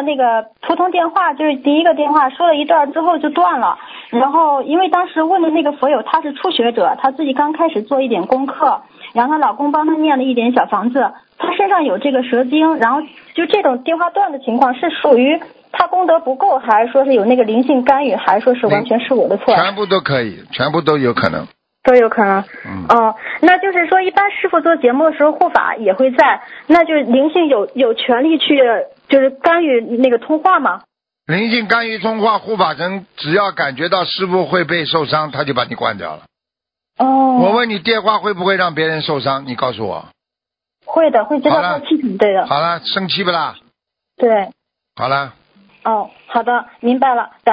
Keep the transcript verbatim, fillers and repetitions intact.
那个普通电话，就是第一个电话说了一段之后就断了。然后因为当时问的那个佛友他是初学者，他自己刚开始做一点功课，然后她老公帮她念了一点小房子，她身上有这个蛇精，然后就这种电话断的情况是属于她功德不够，还是说是有那个灵性干预，还是说是完全是我的错？ 全部都可以，全部都有可能。 都有可能。 嗯。 哦，那就是说，一般师傅做节目的时候护法也会在，那就是灵性有有权利去就是干预那个通话吗？ 灵性干预通话，护法神只要感觉到师傅会被受伤，他就把你关掉了。 哦。 我问你，电话会不会让别人受伤？你告诉我。 会的，会知道做气场，对的。 好了，生气不啦？ 对。 好了。 哦，好的，明白了。